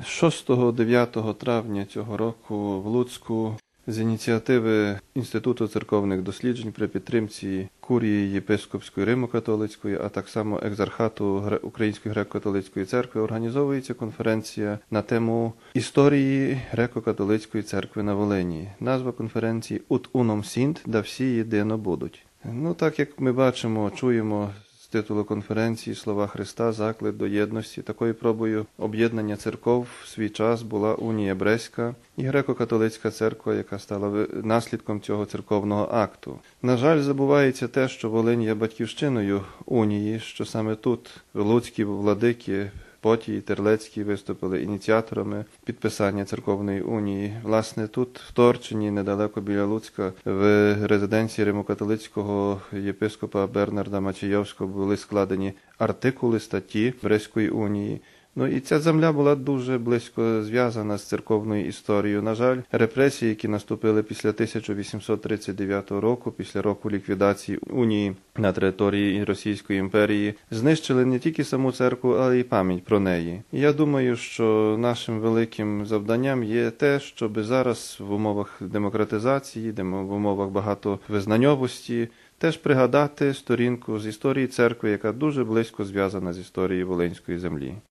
6-9 травня цього року в Луцьку з ініціативи Інституту церковних досліджень при підтримці Курії Єпископської Римо-католицької, а так само Екзархату Української греко-католицької церкви організовується конференція на тему історії греко-католицької церкви на Волині. Назва конференції «Ut unum sint» – «Да всі єдино будуть». Так як ми бачимо, чуємо з титулу конференції слова Христа, заклик до єдності. Такою пробою об'єднання церков в свій час була Унія Бреська і греко-католицька церква, яка стала наслідком цього церковного акту. На жаль, забувається те, що Волинь є батьківщиною унії, що саме тут луцькі владики Потій і Терлецький виступили ініціаторами підписання церковної унії. Власне, тут, в Торчині, недалеко біля Луцька, в резиденції римокатолицького єпископа Бернарда Мачійовського були складені артикули, статті Брестської унії. І ця земля була дуже близько зв'язана з церковною історією. На жаль, репресії, які наступили після 1839 року, після року ліквідації унії на території Російської імперії, знищили не тільки саму церкву, але й пам'ять про неї. І я думаю, що нашим великим завданням є те, щоб зараз в умовах демократизації, в умовах багатовизнаньовості, теж пригадати сторінку з історії церкви, яка дуже близько зв'язана з історією Волинської землі.